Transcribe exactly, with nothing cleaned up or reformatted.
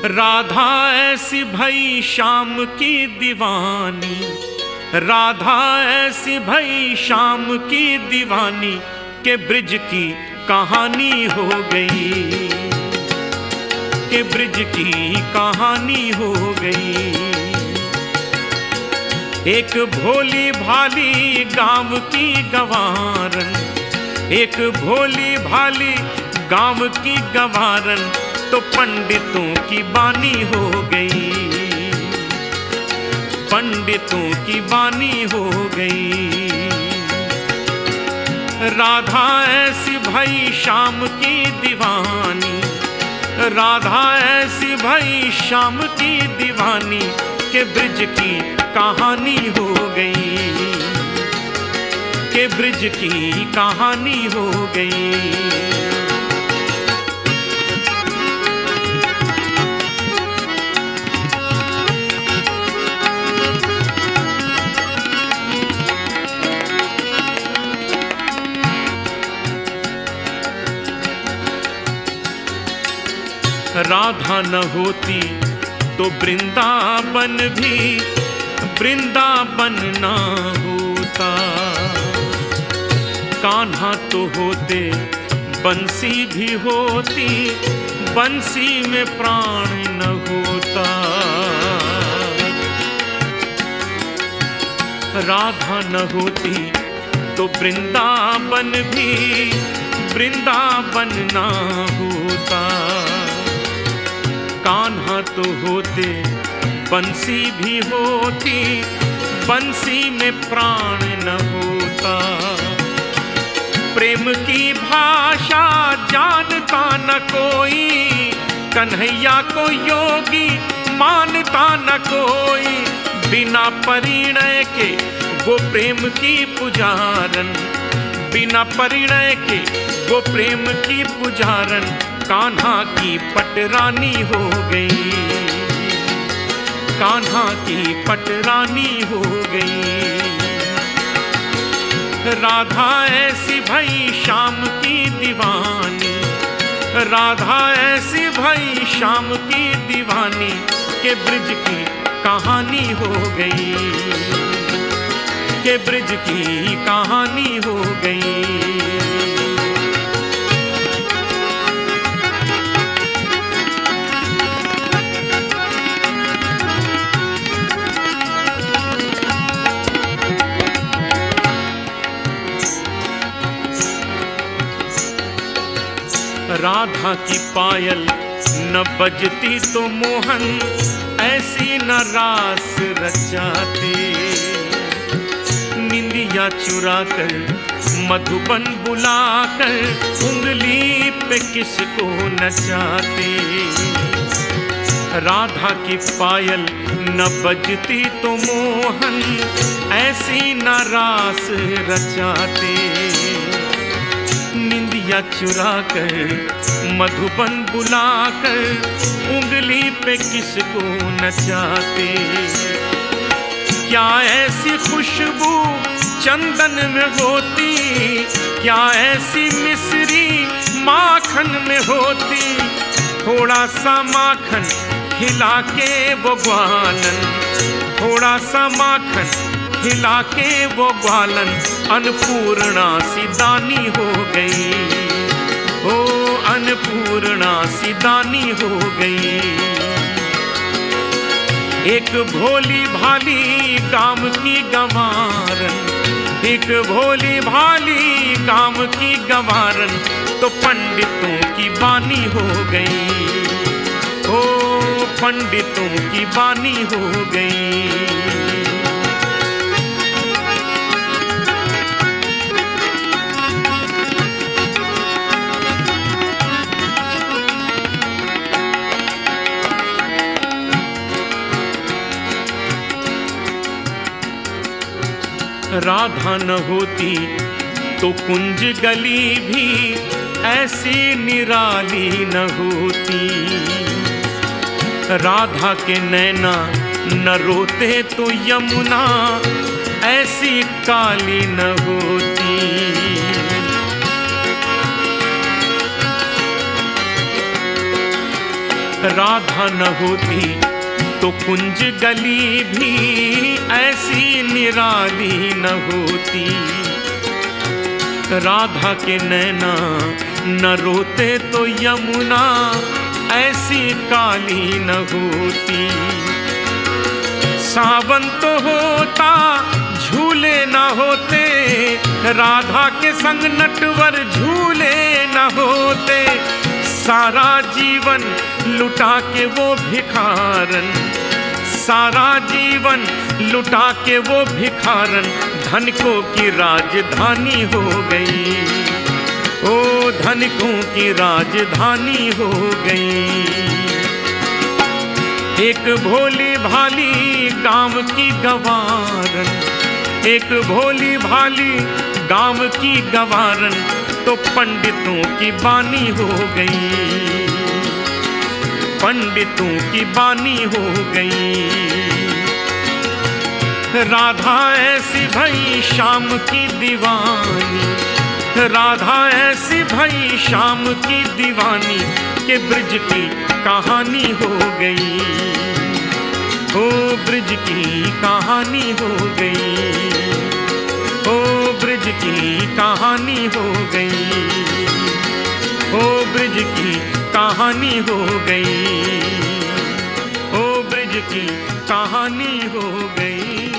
राधा ऐसी भई श्याम की दीवानी, राधा ऐसी भई श्याम की दीवानी के ब्रिज की कहानी हो गई, के ब्रिज की कहानी हो गई। एक भोली भाली गांव की गंवारन, एक भोली भाली गांव की गंवारन तो पंडितों की बानी हो गई, पंडितों की बानी हो गई। राधा ऐसी भई श्याम की दीवानी, राधा ऐसी भई श्याम की दीवानी के ब्रिज की कहानी हो गई, के ब्रिज की कहानी हो गई। राधा न होती तो वृंदावन भी वृंदावन ना होता, कान्हा तो होते बंसी भी होती, बंसी में प्राण न होता। राधा न होती तो वृंदावन भी वृंदावन ना होता, कान्हा तो होते बंसी भी होती, बंसी में प्राण न होता। प्रेम की भाषा जानता न कोई, कन्हैया को योगी मानता न कोई, बिना परिणय के वो प्रेम की पुजारन, बिना परिणय के वो प्रेम की पुजारन कान्हा की पटरानी हो गई, कान्हा की पटरानी हो गई। राधा ऐसी भई श्याम की दीवानी, राधा ऐसी भई श्याम की दीवानी के ब्रिज की कहानी हो गई, के ब्रिज की कहानी हो गई। राधा की पायल न बजती तो मोहन ऐसी न रास रचाते, निंदिया चुरा कर मधुबन बुलाकर उंगली पे किसको नचाते। राधा की पायल न बजती तो मोहन ऐसी न रास रचाते, निंदिया चुरा कर मधुबन बुलाकर उंगली पे किसको नचाते। क्या ऐसी खुशबू चंदन में होती, क्या ऐसी मिश्री माखन में होती, थोड़ा सा माखन खिला के वो ग्वालन, थोड़ा सा माखन खिला के वो ग्वालन अन्नपूर्णा सी दानी हो गई, ओ अन्नपूर्णा सी दानी हो गई। एक भोली भाली काम की गंवारन, एक भोली भाली काम की गंवारन तो पंडितों की बानी हो गई, ओ पंडितों की बानी हो गई। राधा न होती तो कुंज गली भी ऐसी निराली न होती, राधा के नैना न रोते तो यमुना ऐसी काली न होती। राधा न होती तो कुंज गली भी ऐसी निराली न होती। राधा के नैना न रोते तो यमुना ऐसी काली न होती। सावन तो होता झूले न होते, राधा के संग नटवर झूले न होते। सारा जीवन लुटा के वो भिखारन, सारा जीवन लुटा के वो भिखारन धनिकों की राजधानी हो गई। ओ धनिकों की राजधानी हो गई। एक भोली भाली गांव की गवारन, एक भोली भाली गांव की गवारन तो पंडितों की बानी हो गई, पंडितों की बानी हो गई। राधा ऐसी भई शाम की दीवानी, राधा ऐसी भई शाम की दीवानी के ब्रिज की कहानी हो गई। ओ ब्रिज की कहानी हो गई, ओ ब्रिज की कहानी हो गई, ओ ब्रिज की कहानी हो गई, ओ ब्रिज की कहानी हो गई।